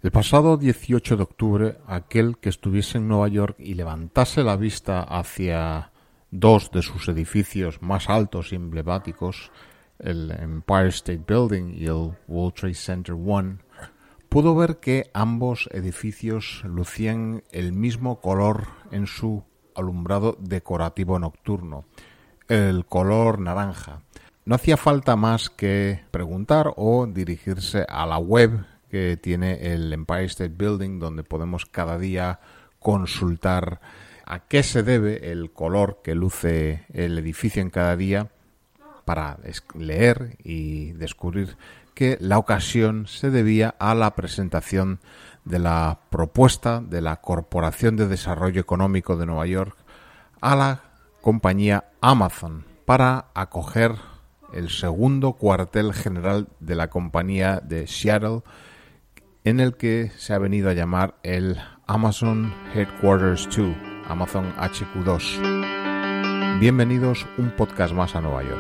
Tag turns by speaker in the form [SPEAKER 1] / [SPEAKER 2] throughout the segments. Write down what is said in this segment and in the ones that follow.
[SPEAKER 1] El pasado 18 de octubre, aquel que estuviese en Nueva York y levantase la vista hacia dos de sus edificios más altos y emblemáticos, el Empire State Building y el World Trade Center One, pudo ver que ambos edificios lucían el mismo color en su alumbrado decorativo nocturno, el color naranja. No hacía falta más que preguntar o dirigirse a la web que tiene el Empire State Building, donde podemos cada día consultar a qué se debe el color que luce el edificio en cada día, para leer y descubrir que la ocasión se debía a la presentación de la propuesta de la Corporación de Desarrollo Económico de Nueva York a la compañía Amazon para acoger el segundo cuartel general de la compañía de Seattle, en el que se ha venido a llamar el Amazon Headquarters 2, Amazon HQ2. Bienvenidos un podcast más a Nueva York.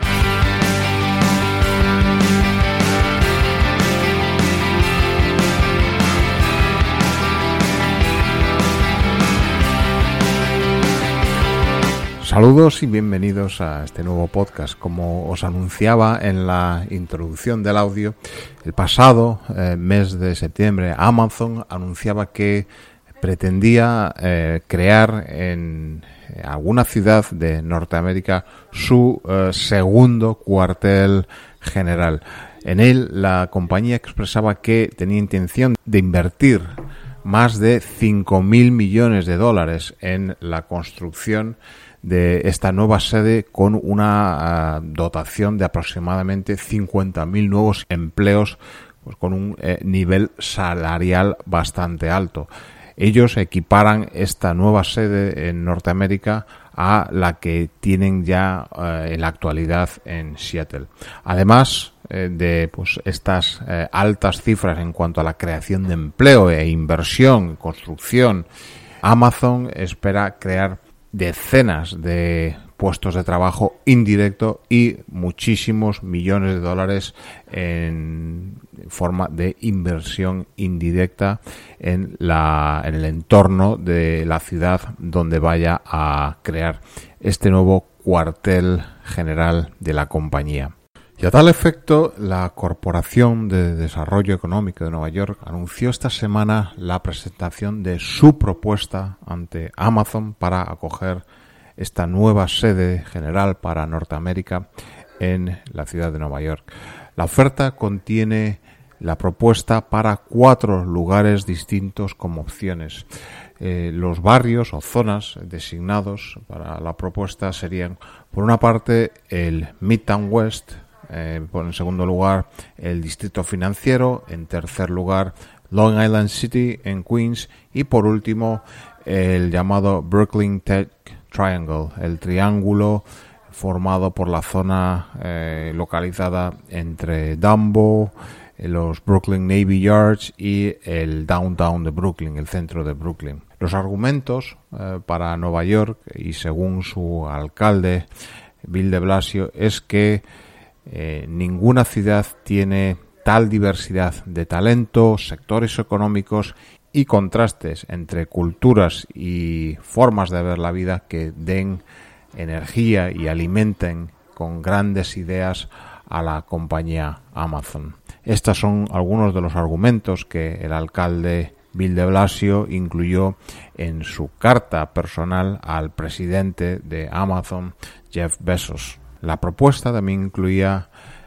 [SPEAKER 1] Saludos y bienvenidos a este nuevo podcast. Como os anunciaba en la introducción del audio, el pasado mes de septiembre Amazon anunciaba que pretendía crear en alguna ciudad de Norteamérica su segundo cuartel general. En él la compañía expresaba que tenía intención de invertir más de 5.000 millones de dólares en la construcción de esta nueva sede, con una dotación de aproximadamente 50.000 nuevos empleos, pues con un nivel salarial bastante alto. Ellos equiparan esta nueva sede en Norteamérica a la que tienen ya en la actualidad en Seattle. Además de estas altas cifras en cuanto a la creación de empleo e inversión, construcción, Amazon espera crear decenas de puestos de trabajo indirecto y muchísimos millones de dólares en forma de inversión indirecta en el entorno de la ciudad donde vaya a crear este nuevo cuartel general de la compañía. Y a tal efecto, la Corporación de Desarrollo Económico de Nueva York anunció esta semana la presentación de su propuesta ante Amazon para acoger esta nueva sede general para Norteamérica en la ciudad de Nueva York. La oferta contiene la propuesta para 4 lugares distintos como opciones. Los barrios o zonas designados para la propuesta serían, por una parte, el Midtown West, en segundo lugar el Distrito Financiero, en tercer lugar Long Island City en Queens y por último el llamado Brooklyn Tech Triangle, el triángulo formado por la zona localizada entre Dumbo, los Brooklyn Navy Yards y el downtown de Brooklyn, el centro de Brooklyn. Los argumentos para Nueva York, y según su alcalde Bill de Blasio, es que ninguna ciudad tiene tal diversidad de talento, sectores económicos y contrastes entre culturas y formas de ver la vida que den energía y alimenten con grandes ideas a la compañía Amazon. Estos son algunos de los argumentos que el alcalde Bill de Blasio incluyó en su carta personal al presidente de Amazon, Jeff Bezos. La propuesta también incluía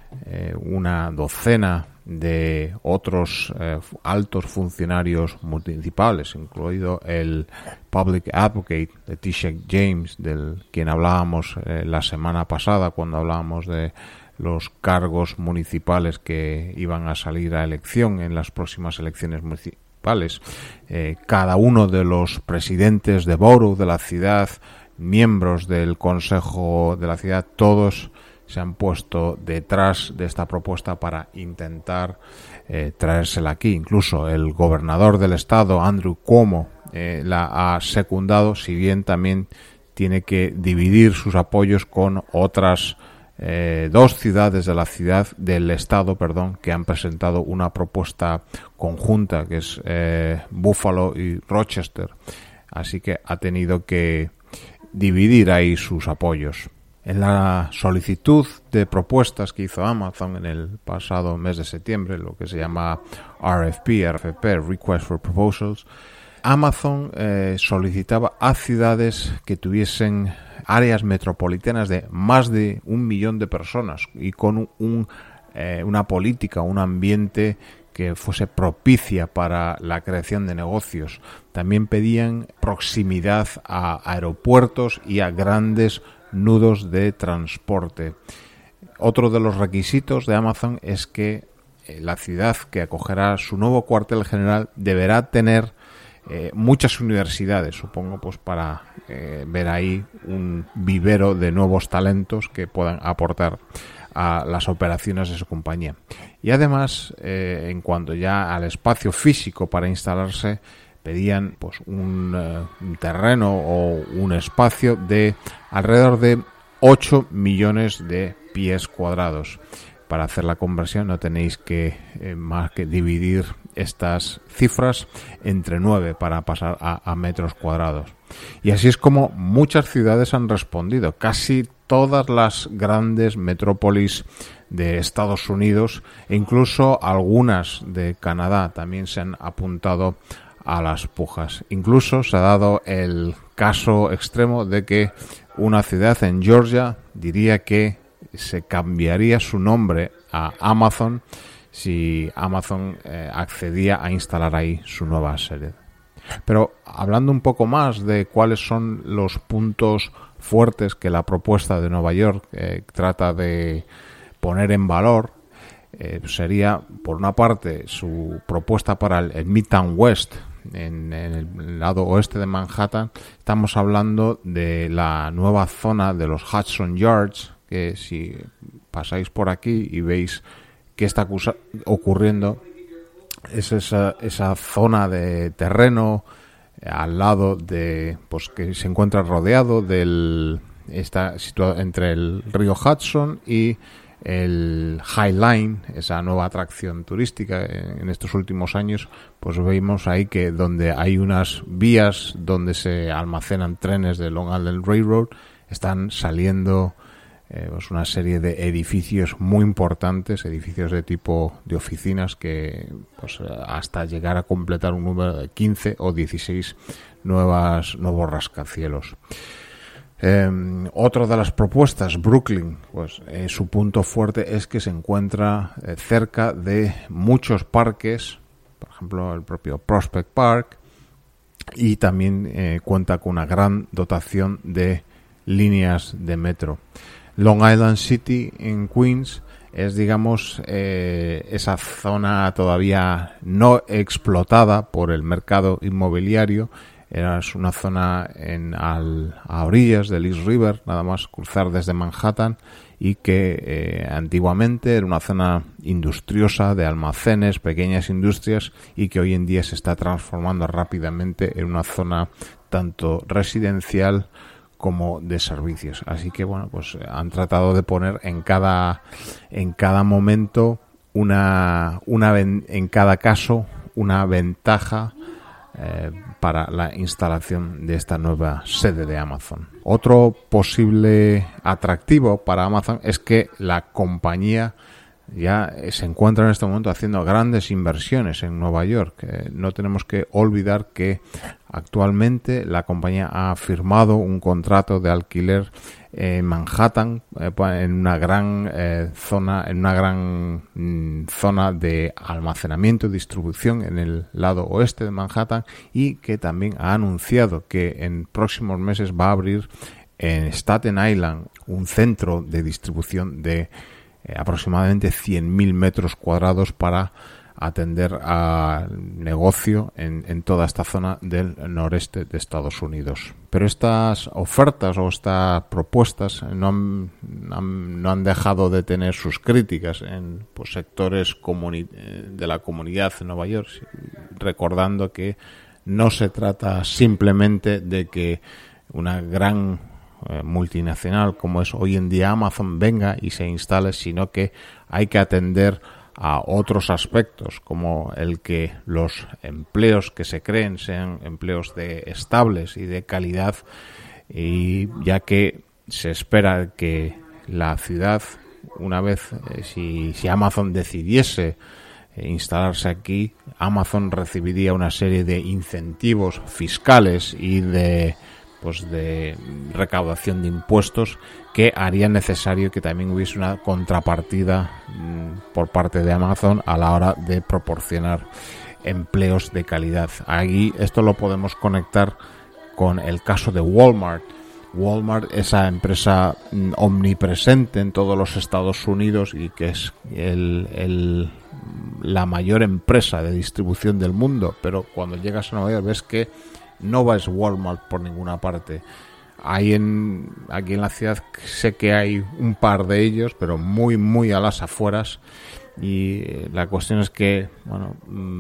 [SPEAKER 1] una docena de otros altos funcionarios municipales, incluido el Public Advocate Letitia James, del quien hablábamos la semana pasada cuando hablábamos de los cargos municipales que iban a salir a elección en las próximas elecciones municipales. Cada uno de los presidentes de borough de la ciudad, miembros del consejo de la ciudad, todos se han puesto detrás de esta propuesta para intentar traérsela aquí. Incluso el gobernador del estado, Andrew Cuomo, la ha secundado, si bien también tiene que dividir sus apoyos con otras dos ciudades del estado, que han presentado una propuesta conjunta, que es Buffalo y Rochester. Así que ha tenido que dividir ahí sus apoyos. En la solicitud de propuestas que hizo Amazon en el pasado mes de septiembre, lo que se llama RFP, Request for Proposals, Amazon solicitaba a ciudades que tuviesen áreas metropolitanas de más de 1 millón de personas y con una política, un ambiente que fuese propicia para la creación de negocios. También pedían proximidad a aeropuertos y a grandes nudos de transporte. Otro de los requisitos de Amazon es que la ciudad que acogerá su nuevo cuartel general deberá tener muchas universidades, supongo, pues para ver ahí un vivero de nuevos talentos que puedan aportar a las operaciones de su compañía. Y además, en cuanto ya al espacio físico para instalarse, pedían pues un terreno o un espacio de alrededor de 8 millones de pies cuadrados. Para hacer la conversión no tenéis que más que dividir estas cifras entre 9 para pasar a metros cuadrados. Y así es como muchas ciudades han respondido. Casi todas las grandes metrópolis de Estados Unidos e incluso algunas de Canadá también se han apuntado a las pujas. Incluso se ha dado el caso extremo de que una ciudad en Georgia diría que se cambiaría su nombre a Amazon si Amazon accedía a instalar ahí su nueva sede. Pero hablando un poco más de cuáles son los puntos fuertes que la propuesta de Nueva York trata de poner en valor, sería, por una parte, su propuesta para el Midtown West, en el lado oeste de Manhattan. Estamos hablando de la nueva zona de los Hudson Yards, que si pasáis por aquí y veis qué está ocurriendo, es esa zona de terreno al lado de, pues que se encuentra rodeado está situado entre el río Hudson y el High Line, esa nueva atracción turística en estos últimos años. Pues vemos ahí que donde hay unas vías donde se almacenan trenes de Long Island Railroad, están saliendo pues una serie de edificios muy importantes, edificios de tipo de oficinas que pues hasta llegar a completar un número de 15 o 16 nuevos rascacielos. Otra de las propuestas, Brooklyn, pues su punto fuerte es que se encuentra cerca de muchos parques, por ejemplo el propio Prospect Park, y también cuenta con una gran dotación de líneas de metro. Long Island City en Queens es, digamos, esa zona todavía no explotada por el mercado inmobiliario. Es una zona a orillas del East River, nada más cruzar desde Manhattan, y que antiguamente era una zona industriosa de almacenes, pequeñas industrias, y que hoy en día se está transformando rápidamente en una zona tanto residencial como de servicios. Así que bueno, pues han tratado de poner en cada momento en cada caso una ventaja para la instalación de esta nueva sede de Amazon. Otro posible atractivo para Amazon es que la compañía ya se encuentra en este momento haciendo grandes inversiones en Nueva York. No tenemos que olvidar que actualmente la compañía ha firmado un contrato de alquiler en Manhattan, en una gran zona de almacenamiento y distribución en el lado oeste de Manhattan, y que también ha anunciado que en próximos meses va a abrir en Staten Island un centro de distribución de aproximadamente 100.000 metros cuadrados para atender al negocio en toda esta zona del noreste de Estados Unidos. Pero estas ofertas o estas propuestas no han dejado de tener sus críticas en pues, sectores de la comunidad de Nueva York, recordando que no se trata simplemente de que una gran multinacional como es hoy en día Amazon venga y se instale, sino que hay que atender a otros aspectos, como el que los empleos que se creen sean empleos estables y de calidad, y ya que se espera que la ciudad, una vez si Amazon decidiese instalarse aquí, Amazon recibiría una serie de incentivos fiscales y de recaudación de impuestos que harían necesario que también hubiese una contrapartida por parte de Amazon a la hora de proporcionar empleos de calidad. Ahí esto lo podemos conectar con el caso de Walmart. Walmart, esa empresa omnipresente en todos los Estados Unidos y que es la mayor empresa de distribución del mundo, pero cuando llegas a Nueva York ves que no ves Walmart por ninguna parte. Aquí en la ciudad sé que hay un par de ellos, pero muy muy a las afueras, y la cuestión es que, bueno,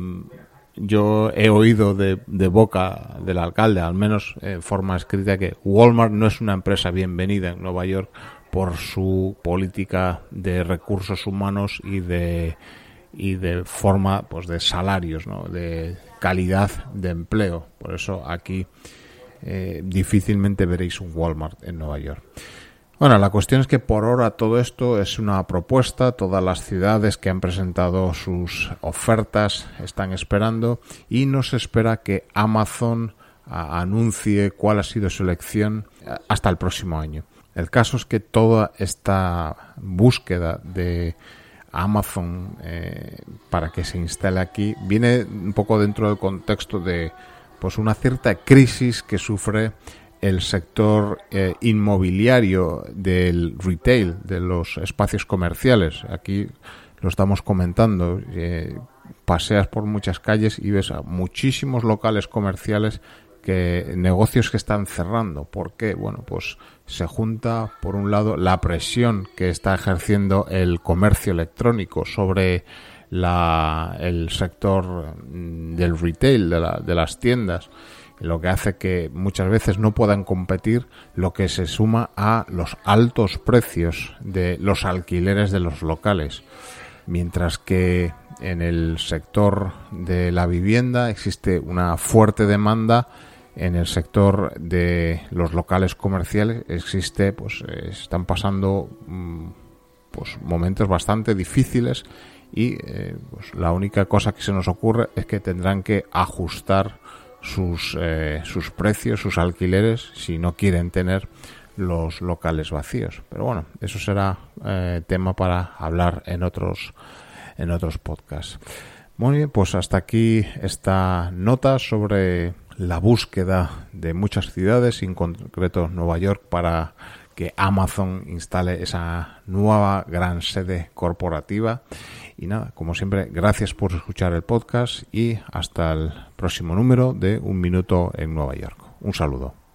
[SPEAKER 1] yo he oído de boca del alcalde, al menos en forma escrita, que Walmart no es una empresa bienvenida en Nueva York por su política de recursos humanos y de forma de salarios, ¿no?, de calidad de empleo. Por eso aquí difícilmente veréis un Walmart en Nueva York. Bueno, la cuestión es que por ahora todo esto es una propuesta. Todas las ciudades que han presentado sus ofertas están esperando, y no se espera que Amazon anuncie cuál ha sido su elección hasta el próximo año. El caso es que toda esta búsqueda de Amazon para que se instale aquí viene un poco dentro del contexto de una cierta crisis que sufre el sector inmobiliario del retail, de los espacios comerciales. Aquí lo estamos comentando, paseas por muchas calles y ves a muchísimos locales comerciales, negocios que están cerrando. ¿Por qué? Bueno, pues se junta, por un lado, la presión que está ejerciendo el comercio electrónico sobre el sector del retail, de las tiendas, lo que hace que muchas veces no puedan competir, lo que se suma a los altos precios de los alquileres de los locales. Mientras que en el sector de la vivienda existe una fuerte demanda, en el sector de los locales comerciales están pasando momentos bastante difíciles, y la única cosa que se nos ocurre es que tendrán que ajustar sus precios, sus alquileres, si no quieren tener los locales vacíos. Pero bueno, eso será tema para hablar en otros podcasts. Muy bien, pues hasta aquí esta nota sobre la búsqueda de muchas ciudades, en concreto Nueva York, para que Amazon instale esa nueva gran sede corporativa. Y nada, como siempre, gracias por escuchar el podcast y hasta el próximo número de Un Minuto en Nueva York. Un saludo.